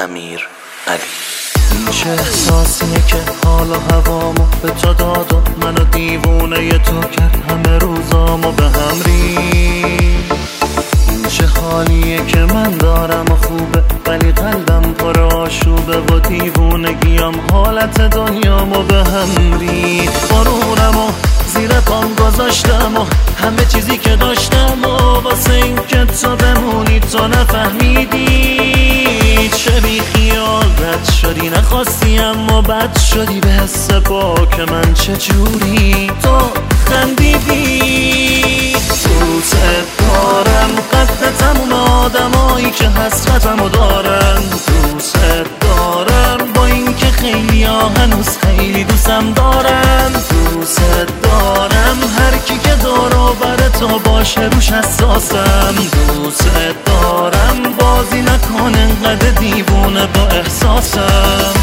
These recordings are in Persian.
امیر علی. این چه احساسیه که حال و هوامو به تو داد و منو دیوونه تو کرد، همه روزامو به هم ریخت. این چه حالیه که من دارم و خوبه ولی قلبم پر آشوبه و دیوونگیم حالت دنیامو به هم ریخت. غرورم و زیر پام گذاشتم و همه چیزی که داشتم و واسه این که تو بمونی تو نفهمیدی. چه بی خیال رد شدی، نخواستی اما بد شدی، به حس پاک من چجوری تو خندیدی. دوست دارم قد تموم آدمایی که حسرتمو دارن، دوست دارم با این که خیلی هنوز خیلی دوستم دارن. دوست دارم هر کی که دور و بر تو باشه روش حساسم. دوست دارم بازی نکن انقدر دیوونه با احساسم.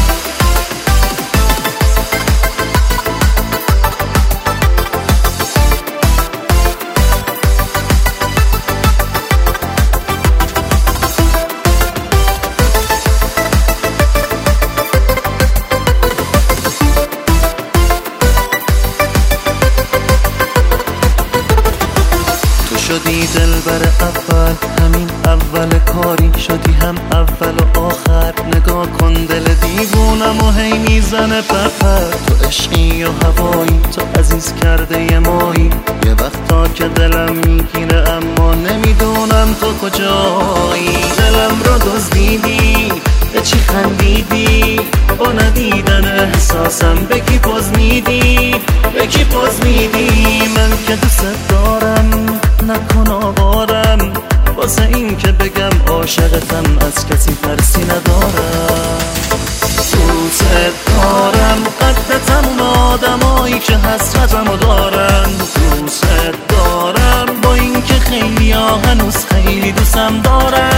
شدی دلبر اول، همین اول کاری شدی هم اول و آخر. نگاه کن دل دیوونم و هی میزنه پپر. تو عشقی و هوایی، تو عزیز کرده یه مایی. یه وقتا که دلم میگیره اما نمیدونم تو کجایی. دلم رو دزدیدی، به چی خندیدی؟ با ندیدن احساسم به کی پوز میدی؟ به کی پوز میدی؟ من که دوست دارم نکن آوارم، واسه این که بگم عاشقتم از کسی ترسی ندارم. دوست دارم قد تموم آدمایی که حسرتمو دارن، دوست دارم با این که خیلی هنوز خیلی دوستم دارن.